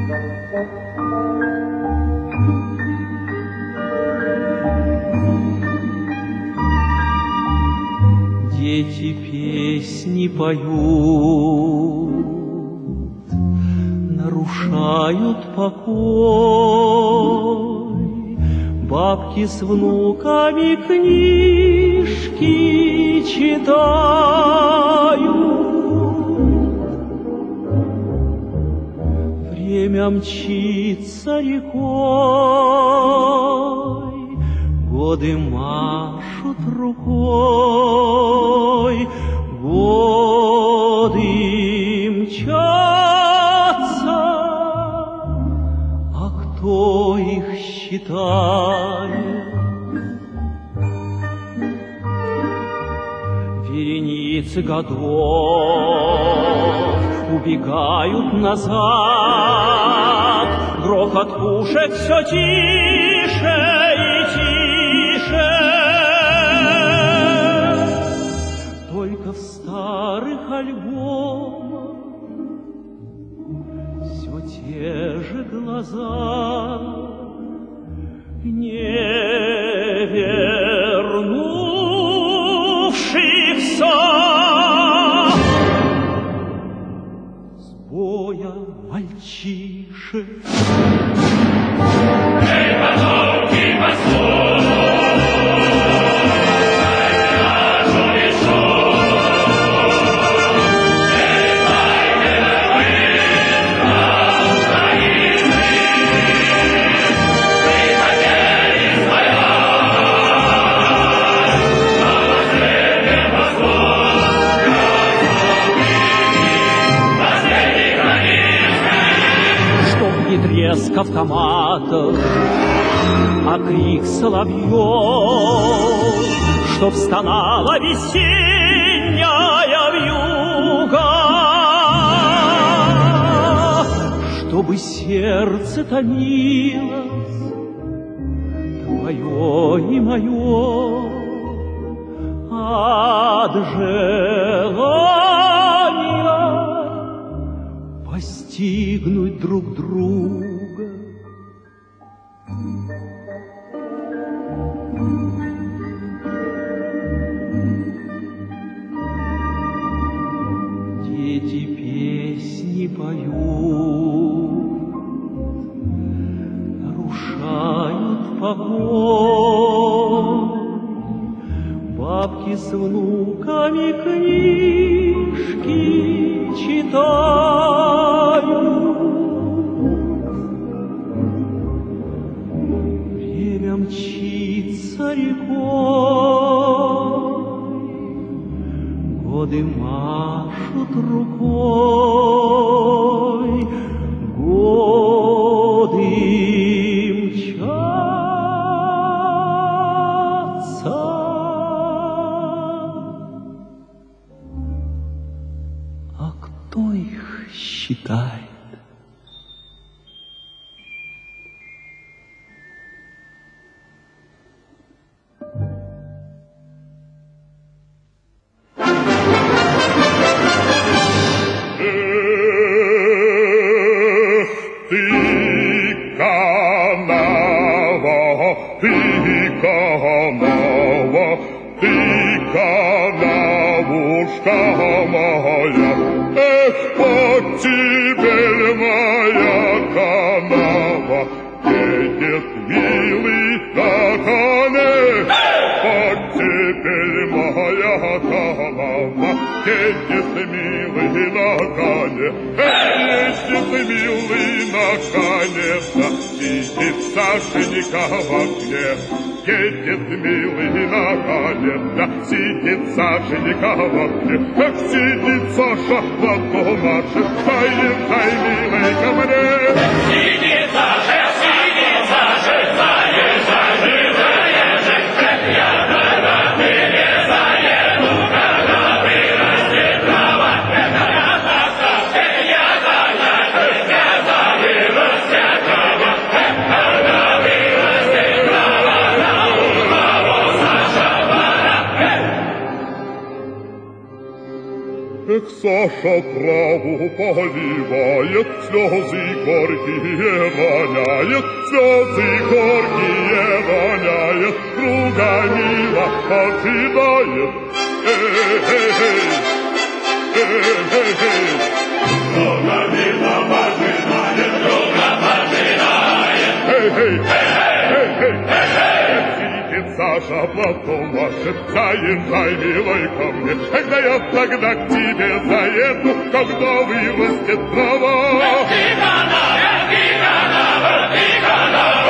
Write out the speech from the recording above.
Дети песни поют, нарушают покой. Бабки с внуками книжки читают. Время мчится рекой, годы машут рукой, годы мчатся, а кто их считает? Вереницы годов убегают назад, грохот пушек все тише и тише. Только в старых альбомах все те же глаза, не вернувшихся с боя мальчишек. Эй, потомки, послушай! Треск автоматов, а крик соловьев, чтоб стонала весенняя вьюга, чтобы сердце томилось твое и мое от желания постигнуть друг друга. Дети песни поют, нарушают покой. Бабки с внуками книжки читают. Время мчится рекой, годы машут рукой, годы мчатся, а кто их считает? Едет милый на коне, да сидит Сашенька в окне. Как сидит Саша, платок машет, заезжай, милый, ко мне. Сидит Саша, заезжай, я тогда ты не заеду, когда вырастет трава. Я тогда вырастет трава, когда вырастет трава. Эх, Саша траву поливает, слезы горькие роняет, слезы горькие роняет, друга мило ожидает. Друга мило ожидает, друга ожидает. Сидит Саша, платом машет, заезжай, милой, ко мне. Когда я тогда к тебе заеду, когда вырастет трава. Вертикана, вертикана, вертикана,